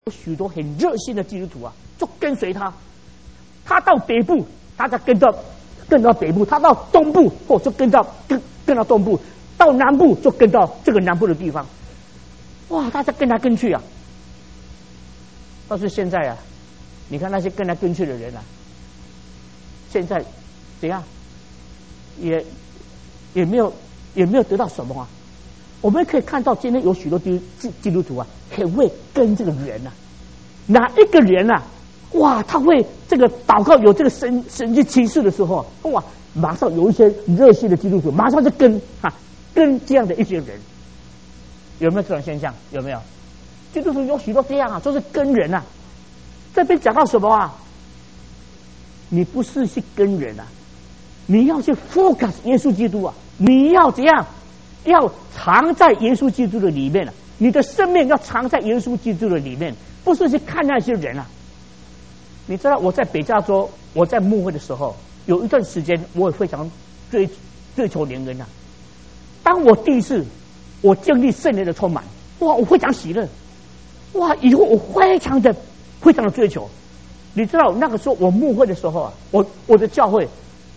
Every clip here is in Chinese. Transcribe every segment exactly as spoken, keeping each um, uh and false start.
有许多很热心的基督徒啊，就跟随他。他到北部，大家跟到跟到北部；他到东部，或、哦、就跟到跟跟到东部；到南部就跟到这个南部的地方。哇，大家跟来跟去啊！但是现在啊，你看那些跟来跟去的人啊，现在怎样？也也没有也没有得到什么啊。我们可以看到，今天有许多基基督徒啊，很会跟这个人啊，哪一个人啊，哇，他会这个祷告有这个神神迹奇事的时候，哇，马上有一些热心的基督徒马上就跟啊跟这样的一些人，有没有这种现象？有没有？基督徒有许多这样啊，都是跟人啊。这边讲到什么啊？你不是去跟人啊，你要去 focus 耶稣基督啊，你要怎样？要藏在耶稣基督的里面啊，你的生命要藏在耶稣基督的里面，不是去看那些人啊。你知道我在北加州，我在牧会的时候，有一段时间我也非常追追求灵恩啊。当我第一次我经历圣灵的充满，哇，我非常喜乐，哇，以后我非常的非常的追求。你知道那个时候我牧会的时候啊，我我的教会。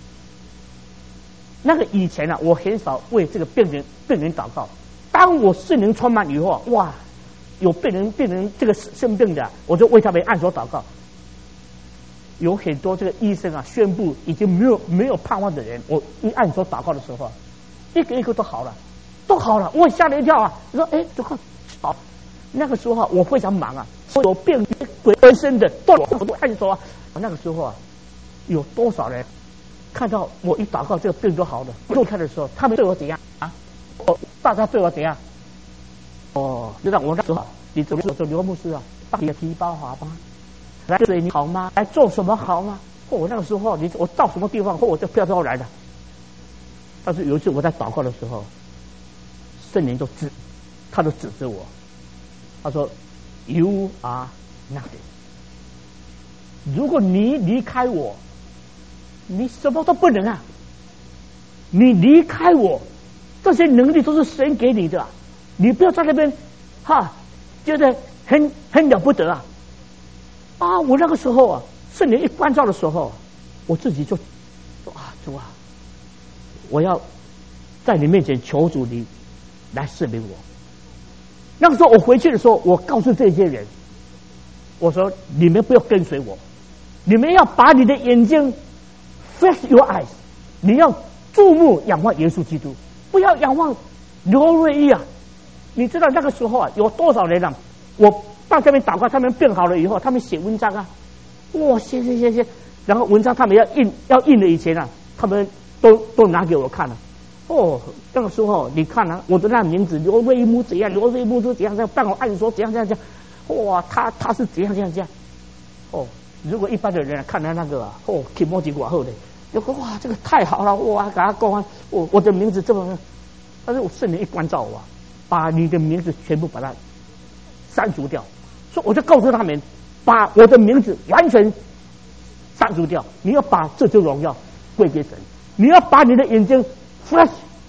那个以前啊，我很少为这个病人病人祷告。当我圣灵充满以后，哇，有病人病人这个生病的、啊，我就为他们按手祷告。有很多这个医生啊，宣布已经没有没有盼望的人，我一按手祷告的时候，一个一个都好了，都好了，我吓了一跳啊！我说，哎，这个好。那个时候啊，我非常忙啊，有病鬼浑身的都我都按手啊。那个时候啊，有多少人？看到我一祷告，这个病都好了。我看的时候，他们对我怎样啊？哦，大家对我怎样？哦，知道我那时候，你怎么说刘牧师啊？把你的皮包好吗？来对你好吗？来做什么好吗？或、哦、我那个时候，你我到什么地方，或、哦、我就飘飘来了。但是有一次我在祷告的时候，圣灵就指，他就指着我，他说 ：“You are nothing。如果你离开我。”你什么都不能啊！你离开我，这些能力都是神给你的、啊，你不要在那边哈，觉得很很了不得啊！啊，我那个时候啊，圣灵一关照的时候，我自己就说啊，主啊，我要在你面前求主你来赦免我。那个时候我回去的时候，我告诉这些人，我说你们不要跟随我，你们要把你的眼睛。Fix your eyes， 你要注目仰望耶稣基督，不要仰望刘瑞一啊！你知道那个时候啊，有多少人啊？我到这边祷告，他们病好了以后，他们写文章啊，哇，写写写写，然后文章他们要印，要印的以前啊，他们都都拿给我看了。哦，那个时候你看啊，我的那名字刘瑞木怎样，刘瑞木是怎样，在办我按说怎样怎样怎样，哇，他他是怎样怎样怎样，哦。如果一般的人看到那个啊，哦，挺莫几寡后的，就说哇，这个太好了，哇，给他讲，我我的名字这么，但是我圣灵一关照我、啊，把你的名字全部把它删除掉，所以我就告诉他们，把我的名字完全删除掉，你要把这些荣耀归给神，你要把你的眼睛 flash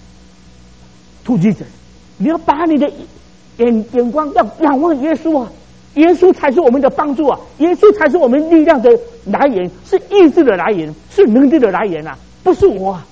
to Jesus， 你要把你的眼眼光要仰望耶稣啊。耶稣才是我们的帮助啊！耶稣才是我们力量的来源，是意志的来源，是能力的来源啊！不是我啊！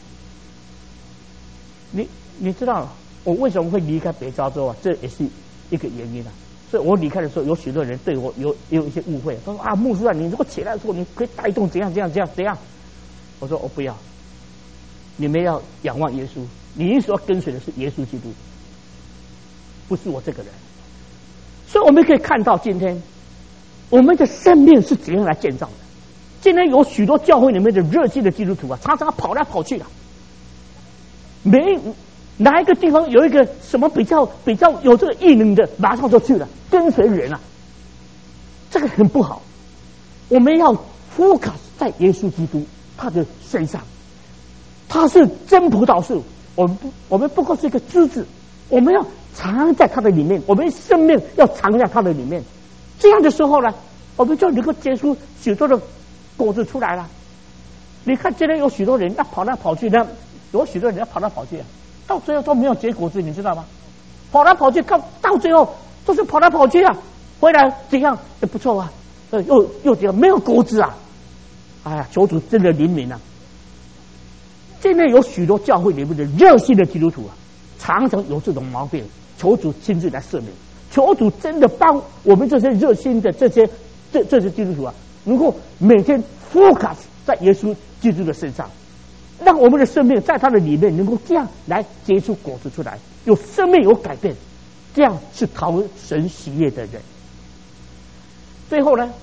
你你知道我为什么会离开北加州啊？这也是一个原因啊！所以我离开的时候，有许多人对我有也有一些误会，他说啊，牧师啊，你如果起来的时候，你可以带动怎样怎样怎样怎样？我说我不要，你们要仰望耶稣，你所要跟随的是耶稣基督，不是我这个人。所以我们可以看到，今天我们的生命是怎样来建造的。今天有许多教会里面的热心的基督徒啊，常常跑来跑去的，没哪一个地方有一个什么比较比较有这个异能的，马上就去了，跟随人啊，这个很不好。我们要 focus 在耶稣基督他的身上，他是真葡萄树，我们不我们不过是一个枝子，我们要藏在他的里面，我们生命要藏在他的里面。这样的时候呢，我们就能够结出许多的果子出来了。你看，今天有许多人要跑来跑去的，有许多人要跑来跑去，到最后都没有结果子，你知道吗？跑来跑去，到到最后都是跑来跑去啊！ 回来怎样？也不错啊，呃，又又怎样？没有果子啊！哎呀，求主真的怜悯啊！现在有许多教会里面的热心的基督徒啊，常常有这种毛病，求主亲自来赦免，求主真的帮我们这些热心的这些这这些基督徒啊，能够每天 focus 在耶稣基督的身上，让我们的生命在他的里面能够这样来结出果子出来，有生命有改变，这样是讨神喜悦的人。最后呢，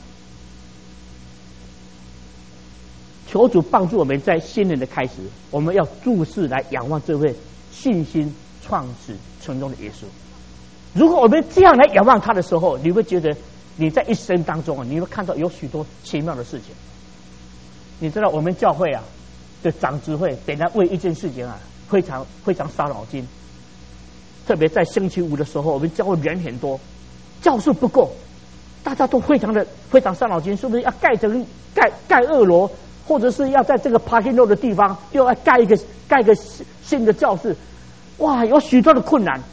求主帮助我们在新年的开始，我们要注视来仰望这位信心创始成终的耶稣。如果我们这样来仰望他的时候，你会觉得你在一生当中啊，你会看到有许多奇妙的事情。你知道我们教会啊的长执会本来为一件事情啊非常非常伤脑筋，特别在星期五的时候，我们教会人很多，教室不够，大家都非常的非常伤脑筋，是不是要盖成盖盖二楼？或者是要在这个 parking lot 的地方又要盖一个盖一个新的教室，哇，有许多的困难。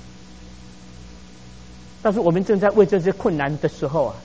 但是我们正在为这些困难的时候啊，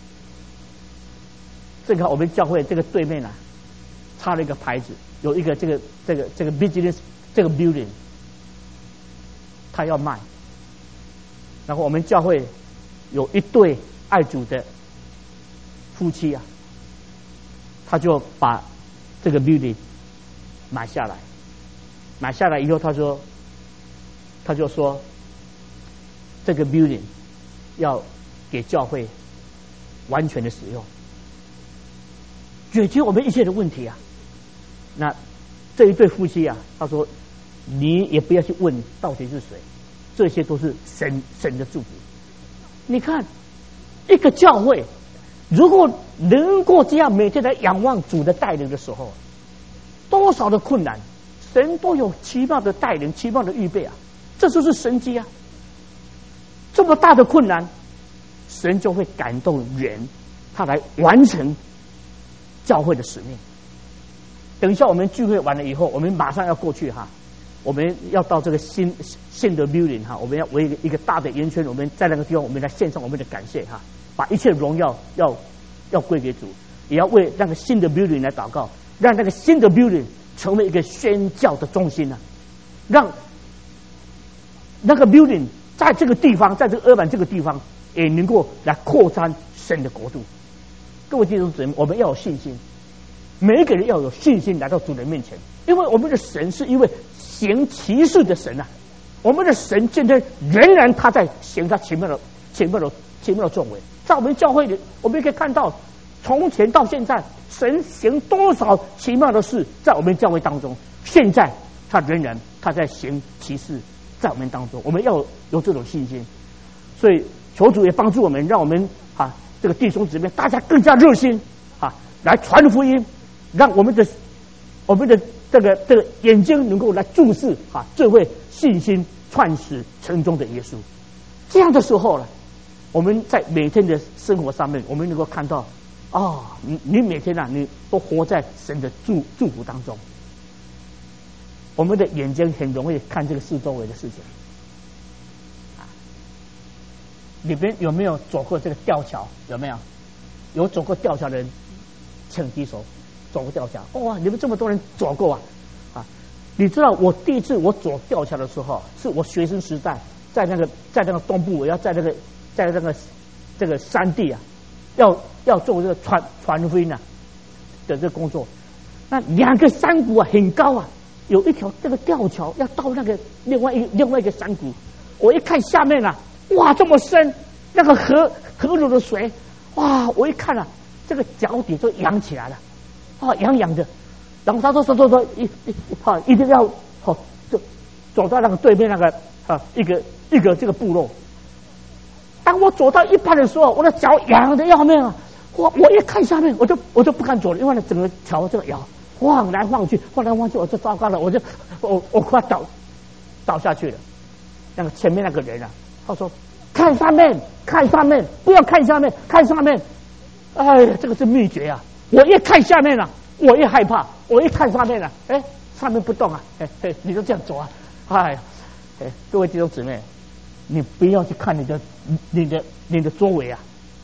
正好我们教会这个对面啊，插了一个牌子，有一个这个这个这个 business 这个 building， 他要卖。然后我们教会有一对爱主的夫妻啊，他就把这个 building 买下来，买下来以后，他说，他就说，这个 building 要给教会完全的使用，解决我们一切的问题啊。那这一对夫妻啊，他说，你也不要去问到底是谁，这些都是神神的祝福。你看，一个教会如果能够这样每天来仰望主的带领的时候，多少的困难，神都有奇妙的带领，奇妙的预备啊！这就是神迹啊！这么大的困难，神就会感动人，他来完成教会的使命。等一下我们聚会完了以后，我们马上要过去哈，我们要到这个新新的 building 哈，我们要围一个一个大的圆圈，我们在那个地方，我们来献上我们的感谢哈。把一切荣耀要要归给主，也要为那个新的 building 来祷告，让那个新的 building 成为一个宣教的中心啊！让那个 building 在这个地方，在这个阿板这个地方，也能够来扩张神的国度。各位弟兄姊妹，我们要有信心，每一个人要有信心来到主人面前，因为我们的神是一位行奇事的神啊！我们的神今天仍然他在行他奇妙的奇妙的奇妙的作为。在我们教会里，我们可以看到，从前到现在，神行多少奇妙的事在我们教会当中。现在他仍然他在行奇事在我们当中，我们要有这种信心。所以求主也帮助我们，让我们啊这个弟兄姊妹大家更加热心啊来传福音，让我们的我们的这个这个眼睛能够来注视啊这位信心创始成终的耶稣。这样的时候呢，我们在每天的生活上面，我们能够看到，啊、哦，你你每天啊，你都活在神的祝祝福当中。我们的眼睛很容易看这个四周围的事情。啊，里边有没有走过这个吊桥？有没有？有走过吊桥的人，请举手。走过吊桥，哇、哦！你们这么多人走过啊！啊，你知道我第一次我走吊桥的时候，是我学生时代，在那个在那个东部，我要在那个。在那个这个山地啊，要要做这个传传福音啊的这个工作，那两个山谷啊很高啊，有一条这个吊桥要到那个另外一个另外一个山谷，我一看下面啊，哇这么深，那个河河流的水，哇我一看啊，这个脚底都扬起来了，啊痒痒的，然后他说说说说一一啊一定要好就走到那个对面那个啊一个一个这个部落。当我走到一半的时候，我的脚痒的要命啊！我我一看下面，我就我就不敢走了，因为呢整个桥这个摇晃来晃去，晃来晃去，我就糟糕了，我就我我快倒倒下去了。那个前面那个人啊，他说：“看上面，看上面，不要看下面，看上面。”哎呀，这个是秘诀啊！我一看下面了、啊，我一害怕，我一看上面了、啊，哎，上面不动啊，哎哎，你就这样走啊，哎哎，各位弟兄姊妹。你不要去看你的、你的、你的周围啊！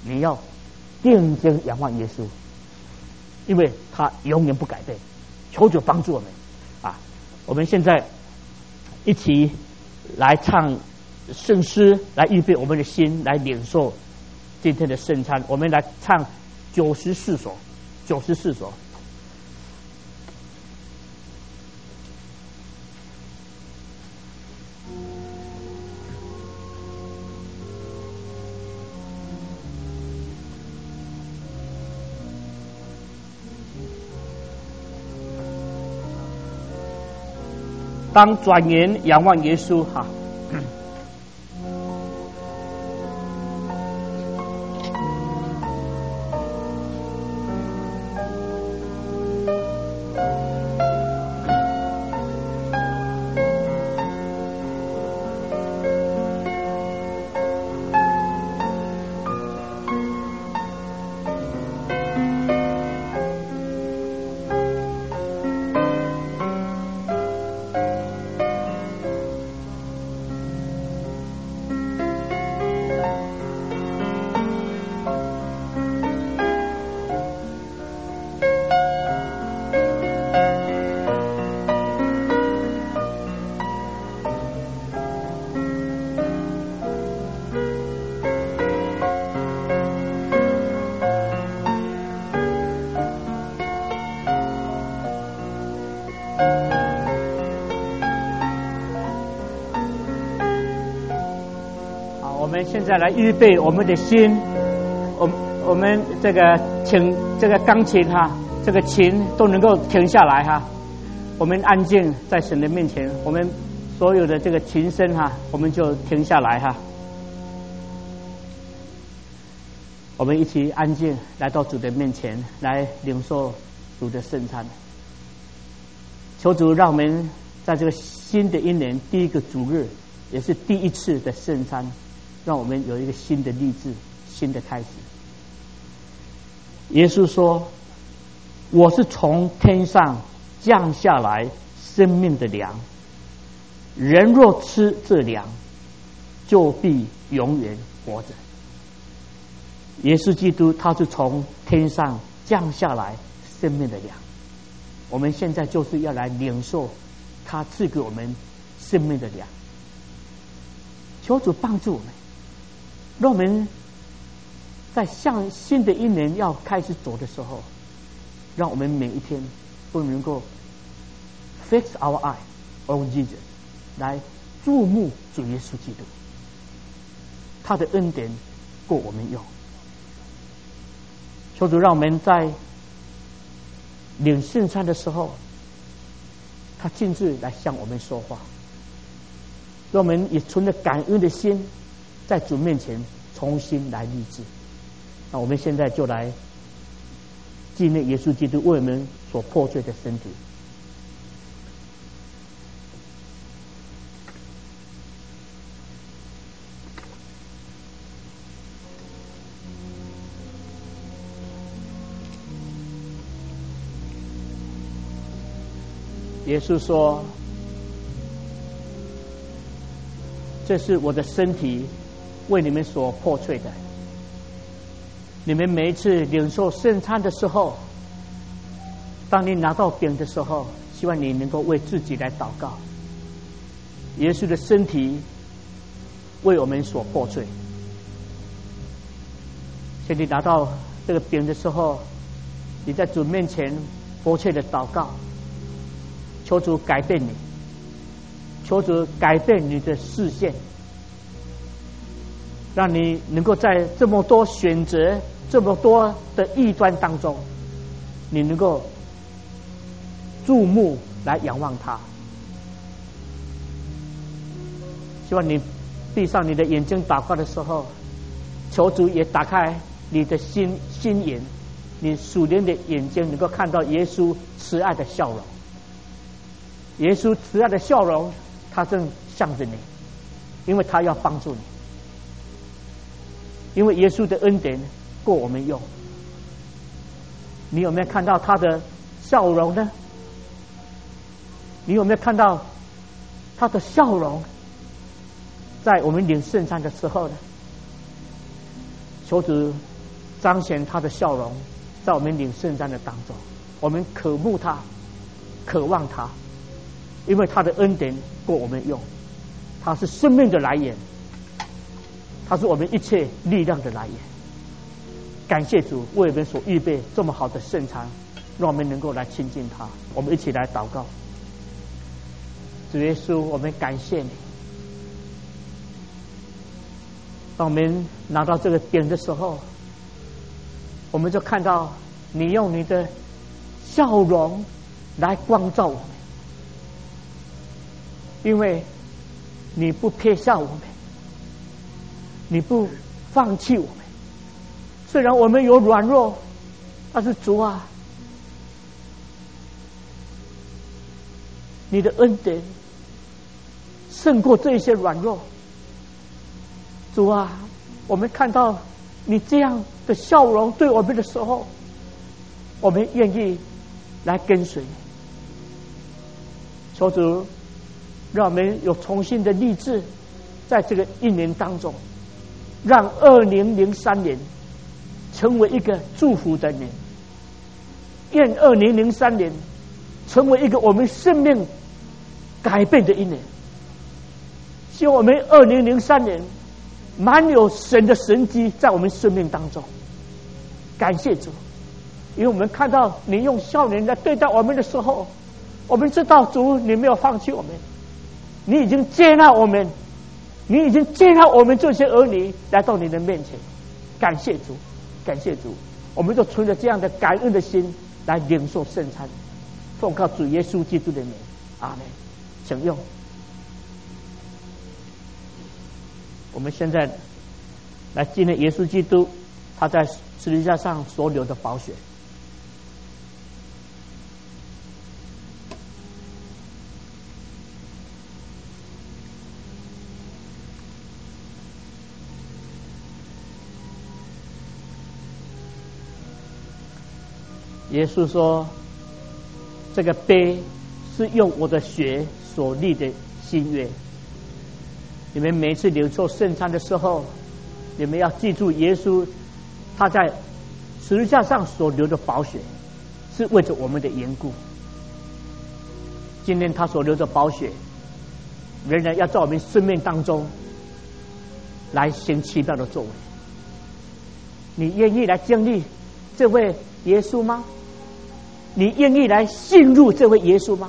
你要定睛仰望耶稣，因为他永远不改变。求主帮助我们啊！我们现在一起来唱圣诗，来预备我们的心，来领受今天的圣餐。我们来唱九十四首，九十四首。当转眼仰望耶稣哈。我们现在来预备我们的心，我我们这个请这个钢琴哈，这个琴都能够停下来哈。我们安静在神的面前，我们所有的这个琴声哈，我们就停下来哈。我们一起安静来到主的面前，来领受主的圣餐。求主让我们在这个新的一年第一个主日，也是第一次的圣餐，让我们有一个新的立志，新的开始。耶稣说：“我是从天上降下来生命的粮，人若吃这粮，就必永远活着。”耶稣基督他是从天上降下来生命的粮，我们现在就是要来领受他赐给我们生命的粮。求主帮助我们，让我们在向新的一年要开始走的时候，让我们每一天都能够 fix our eye on Jesus， 来注目主耶稣基督，他的恩典够我们用。求主让我们在领圣餐的时候，他亲自来向我们说话，让我们也存着感恩的心，在主面前重新来立志。那我们现在就来纪念耶稣基督为我们所破碎的身体。耶稣说：“这是我的身体，为你们所破碎的。你们每一次领受圣餐的时候，当你拿到饼的时候，希望你能够为自己来祷告。耶稣的身体为我们所破碎。请你拿到这个饼的时候，你在主面前迫切的祷告。”求主改变你，求主改变你的视线，让你能够在这么多选择、这么多的异端当中，你能够注目来仰望他。希望你闭上你的眼睛祷告的时候，求主也打开你的心心眼，你属灵的眼睛能够看到耶稣慈爱的笑容。耶稣慈爱的笑容，他正向着你，因为他要帮助你，因为耶稣的恩典够我们用。你有没有看到他的笑容呢？你有没有看到他的笑容，在我们领圣餐的时候呢？求主彰显他的笑容，在我们领圣餐的当中，我们渴慕他，渴望他，因为他的恩典够我们用，他是生命的来源，他是我们一切力量的来源。感谢主为我们所预备这么好的圣餐，让我们能够来亲近他。我们一起来祷告。主耶稣，我们感谢你，当我们拿到这个饼的时候，我们就看到你用你的笑容来光照我们，因为你不撇下我们，你不放弃我们。虽然我们有软弱，但是主啊，你的恩典胜过这些软弱。主啊，我们看到你这样的笑容对我们的时候，我们愿意来跟随你。求主让我们有重新的立志，在这个一年当中，让二零零三年成为一个祝福的年，愿二零零三年成为一个我们生命改变的一年。希望我们二零零三年满有神的神迹在我们生命当中。感谢主，因为我们看到你用笑脸来对待我们的时候，我们知道主你没有放弃我们，你已经接纳我们，你已经接纳我们这些儿女来到你的面前。感谢主，感谢主，我们就存着这样的感恩的心来领受圣餐，奉靠主耶稣基督的名，阿门。请用。我们现在来纪念耶稣基督他在十字架上所流的宝血。耶稣说，这个杯是用我的血所立的新约。你们每次领受圣餐的时候，你们要记住耶稣他在十字架上所流的宝血是为着我们的缘故。今天他所流的宝血仍然要在我们生命当中来行奇妙的作为。你愿意来经历这位耶稣吗？你愿意来信入这位耶稣吗？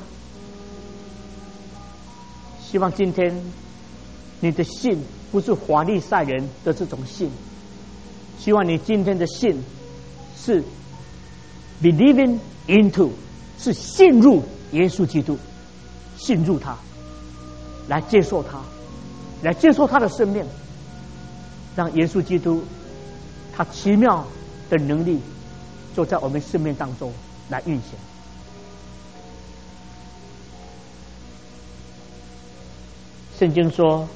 希望今天你的信不是法利赛人的这种信，希望你今天的信是 believing into， 是信入耶稣基督，信入他，来接受他，来接受他的生命，让耶稣基督他奇妙的能力就在我们生命当中来运行。圣经说，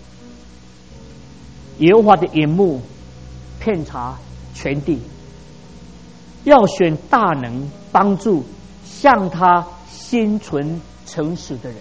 耶和华的眼目遍察全地，要选大能帮助向他心存诚实的人。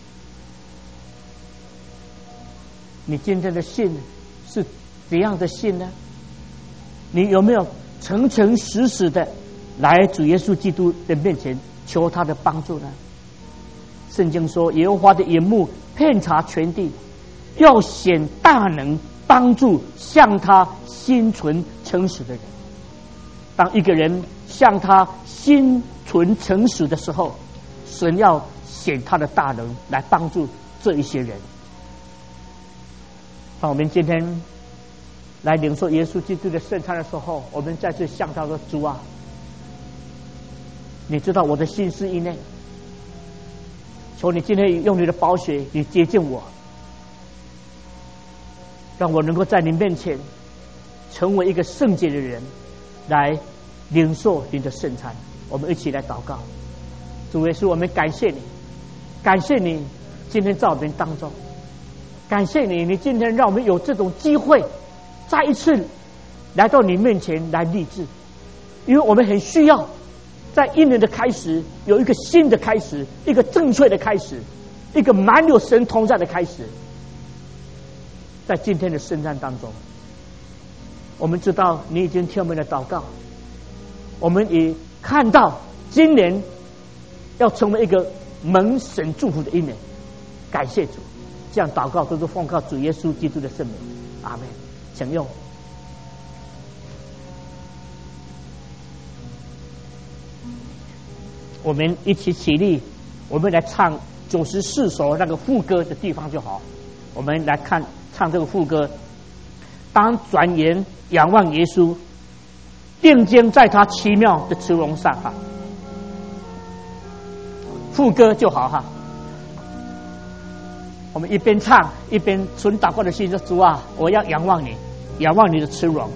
你今天的信是怎样的信呢？你有没有诚诚实实的来主耶稣基督的面前求他的帮助呢？圣经说，耶和华的眼目遍察全地，要显大能帮助向他心存诚实的人。当一个人向他心存诚实的时候，神要显他的大能来帮助这一些人。当我们今天来领受耶稣基督的圣餐的时候，我们再次向他说，主啊，你知道我的心思意念，求你今天用你的宝血你接近我，让我能够在你面前成为一个圣洁的人，来领受你的圣餐。我们一起来祷告。主耶稣，我们感谢你，感谢你今天在我们当中，感谢你，你今天让我们有这种机会再一次来到你面前来立志，因为我们很需要在一年的开始有一个新的开始，一个正确的开始，一个满有神同在的开始。在今天的圣餐当中， 我们知道你已经听我们的祷告，我们也看到今年要成为一个蒙神祝福的一年，感谢主。这样祷告都是奉靠主耶稣基督的圣名，阿门。请用。我们一起起立，我们来唱九十四首那个副歌的地方就好。我们来看唱这个副歌。当转眼仰望耶稣，定睛在他奇妙的慈容上哈。副歌就好哈。我们一边唱一边存祷告的心说：主啊，我要仰望你，仰望你的慈容。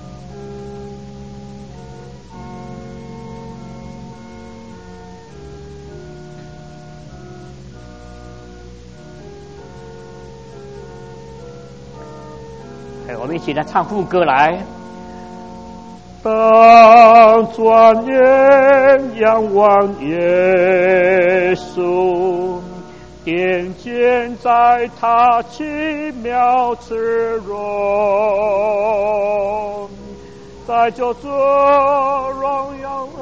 我们一起来唱副歌来。当转眼仰望耶稣，定睛在他奇妙慈容，在救主荣耀